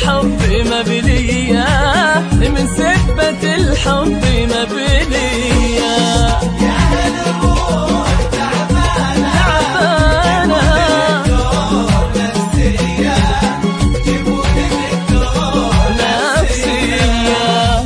الحب مبلية، من سبة الحب مبلية. يا هل الروح تعبانة دكتور نفسية، جيبولي دكتور نفسية.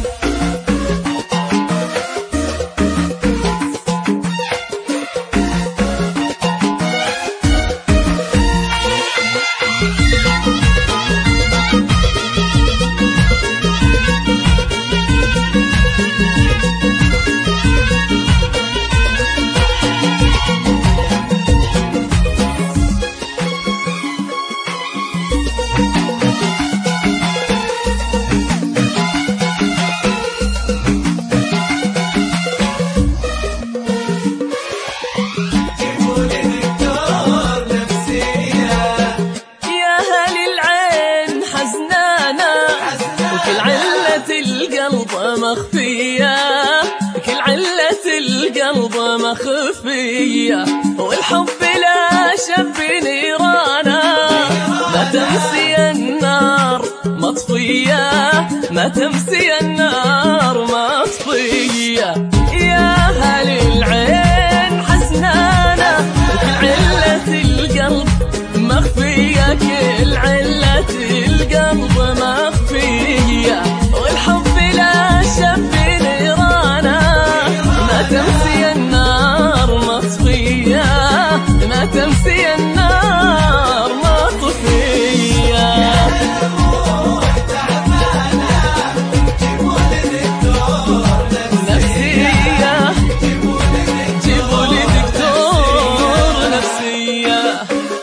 مخفية، كل علة القلب مخفية، والحب لا شب نيرانه، ما تمسي النار مطفية، ما تمسي النار مطفية. يا هل العين حزنانة، كل علة القلب مخفية، كل علة القلب مخفية، والحب لا شب نيرانه، ما تمسي النار مطفية، ما تمسي النار مطفية. يا الروح تعبانة جيبولي دكتور نفسية، جيبولي دكتور نفسية.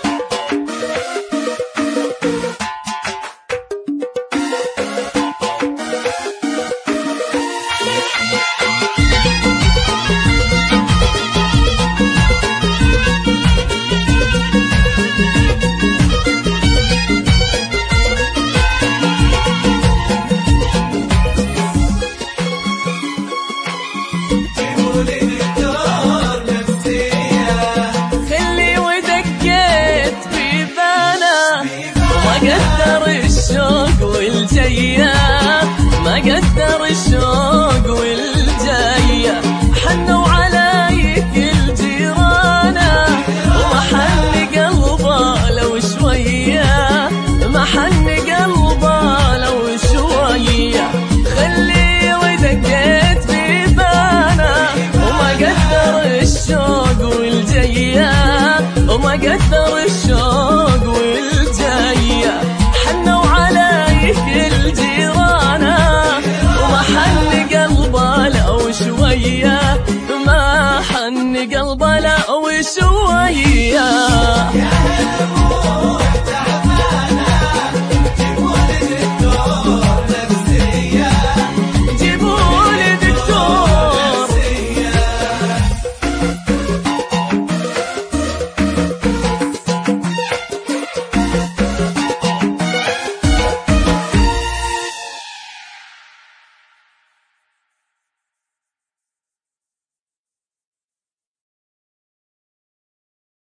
قدر الشوق والجية، ما قدر الشوق والجية، حنوا علي كل جيرانه، وما حن قلبه لو شوية، ما حن قلبه لو شوية. خلي ودقيت بيبانه، وما قدر الشوق والجية، وما قدر الشوق والجية، حنوا علي كل جيرانه، وما حن قلبه لو شوية، ما حن قلبه لو شوية.